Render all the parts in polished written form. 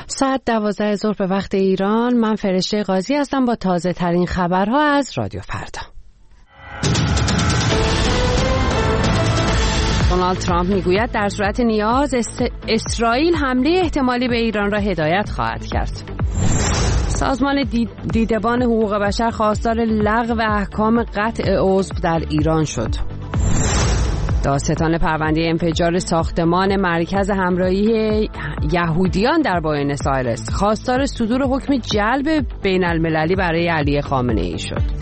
ساعت 12 ظهر به وقت ایران. من فرشته قاضی هستم با تازه ترین خبرها از رادیو فردا. دونالد ترامپ میگوید در صورت نیاز اسرائیل حمله احتمالی به ایران را هدایت خواهد کرد. سازمان دیدبان حقوق بشر خواستار لغو احکام قطع عضو در ایران شد. دادستان پرونده انفجار ساختمان مرکز همراهی یهودیان در بوئنوس آیرس خواستار صدور حکم جلب بین المللی برای علی خامنه‌ای شد.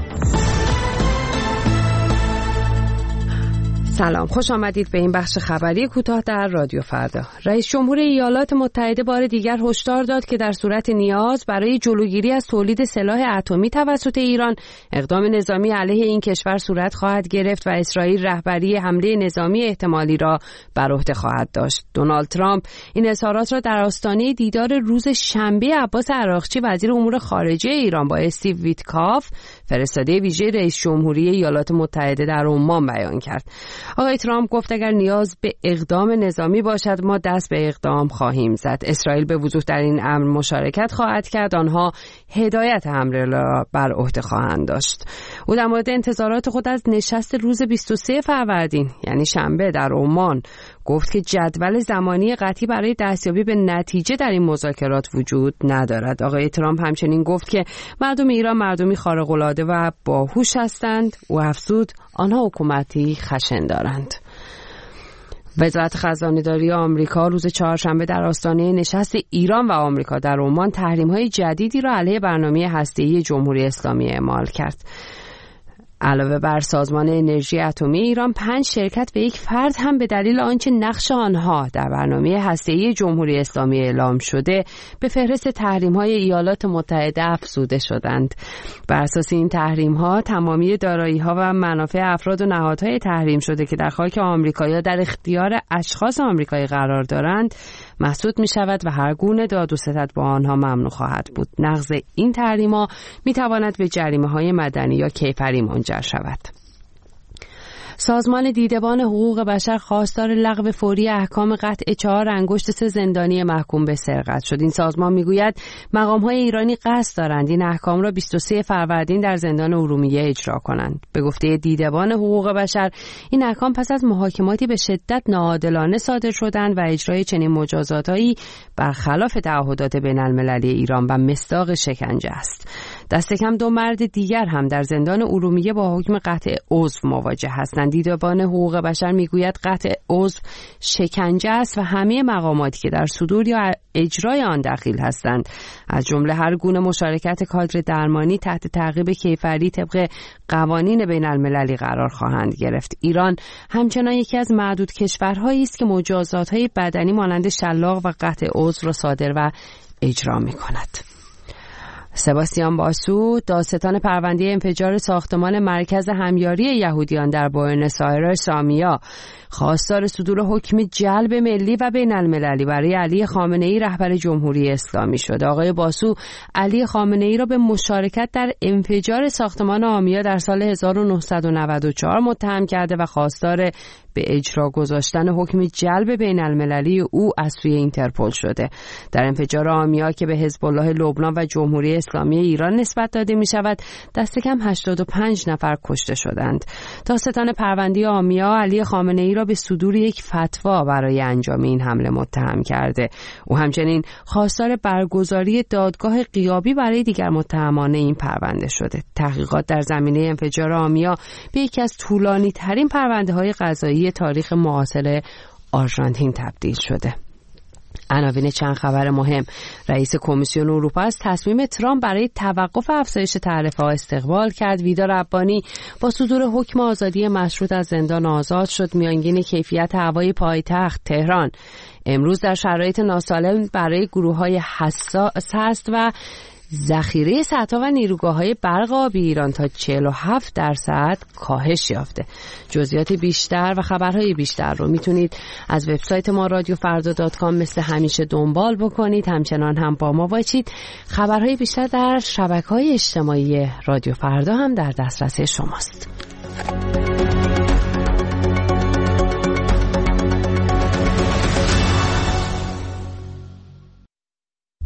سلام، خوش آمدید به این بخش خبری کوتاه در رادیو فردا. رئیس جمهور ایالات متحده بار دیگر هشدار داد که در صورت نیاز برای جلوگیری از تولید سلاح اتمی توسط ایران اقدام نظامی علیه این کشور صورت خواهد گرفت و اسرائیل رهبری حمله نظامی احتمالی را بر عهده خواهد داشت. دونالد ترامپ این اظهارات را در آستانه دیدار روز شنبه عباس عراقچی وزیر امور خارجه ایران با استیو ویتکاف فرستاده ویژه رئیس جمهوری ایالات متحده در عمان بیان کرد. آقای ترامپ گفت اگر نیاز به اقدام نظامی باشد ما دست به اقدام خواهیم زد. اسرائیل به وضوح در این امر مشارکت خواهد کرد. آنها هدایت حمله را بر عهده خواهند داشت. او در مورد انتظارات خود از نشست روز 23 فروردین یعنی شنبه در عمان گفت که جدول زمانی قطعی برای دستیابی به نتیجه در این مذاکرات وجود ندارد. آقای ترامپ همچنین گفت که مردم ایران مردمی خارق‌العاده و باهوش هستند. او افزود آنها حکومتی خشن دارند. وزارت خزانه‌داری آمریکا روز چهارشنبه در آستانه نشست ایران و آمریکا در عمان تحریم‌های جدیدی را علیه برنامه هسته‌ای جمهوری اسلامی اعمال کرد. علاوه بر سازمان انرژی اتمی ایران 5 شرکت و 1 فرد هم به دلیل آنچه نقش آنها در برنامه هسته‌ای جمهوری اسلامی اعلام شده به فهرست تحریم‌های ایالات متحده افزوده شدند. بر اساس این تحریم‌ها تمامی دارایی‌ها و منافع افراد و نهادهای تحریم شده که در خاک آمریکا یا در اختیار اشخاص آمریکایی قرار دارند محسوب می‌شود و هر گونه داد و ستد با آنها ممنوع خواهد بود. نقض این تحریم‌ها می‌تواند به جریمه‌های مدنی یا کیفری منجر شود. سازمان دیدبان حقوق بشر خواستار لغو فوری احکام قطع 4 انگشت 3 زندانی محکوم به سرقت شد. این سازمان میگوید مقام‌های ایرانی قصد دارند این احکام را 23 فروردین در زندان ارومیه اجرا کنند. به گفته دیدبان حقوق بشر این احکام پس از محاکماتی به شدت ناعادلانه صادر شدند و اجرای چنین مجازاتایی برخلاف تعهدات بین‌المللی ایران و مصداق شکنجه است. دست کم 2 مرد دیگر هم در زندان ارومیه با حکم قطع عضو مواجه هستند. دیدبان حقوق بشر میگوید قطع عضو شکنجه است و همه مقاماتی که در صدور یا اجرای آن دخیل هستند از جمله هر گونه مشارکت کادر درمانی تحت تعقیب کیفری طبق قوانین بین المللی قرار خواهند گرفت. ایران همچنان یکی از معدود کشورهایی است که مجازات‌های بدنی مانند شلاق و قطع عضو را صادر و اجرا می‌کند. سباستیان باسو دادستان پرونده انفجار ساختمان مرکز همیاری یهودیان در بوئنوس آیرس آمیا خواستار صدور حکم جلب ملی و بین المللی برای علی خامنه‌ای رهبر جمهوری اسلامی شد. آقای باسو علی خامنه‌ای را به مشارکت در انفجار ساختمان آمیا در سال 1994 متهم کرده و خواستار به اجرا گذاشتن حکم جلب بین المللی او از سوی اینترپل شده. در انفجار آمیا که به حزب الله لبنان و جمهوری اسلامی ایران نسبت داده می شود دست کم 85 نفر کشته شدند. دادستان پرونده آمیا علی خامنه‌ای را به صدور یک فتوا برای انجام این حمله متهم کرده. او همچنین خواستار برگزاری دادگاه غیابی برای دیگر متهمان این پرونده شده. تحقیقات در زمینه انفجار آمیا به یکی از طولانی ترین پرونده های قضایی تاریخ معاصر آرژانتین تبدیل شده. عناوین چند خبر مهم: رئیس کمیسیون اروپا از تصمیم ترامپ برای توقف افزایش تعرفه‌ها استقبال کرد. ویدا ربانی با صدور حکم آزادی مشروط از زندان آزاد شد. میانگین کیفیت هوای پایتخت تهران امروز در شرایط ناسالم برای گروه‌های حساس است و ذخیره سدها و نیروگاه‌های برق آبی ایران تا 47% کاهش یافته. جزئیات بیشتر و خبرهای بیشتر رو میتونید از وبسایت ما radiofrda.com مثل همیشه دنبال بکنید. همچنان هم با ما باشید. خبرهای بیشتر در شبکه‌های اجتماعی رادیو فردا هم در دسترس شماست.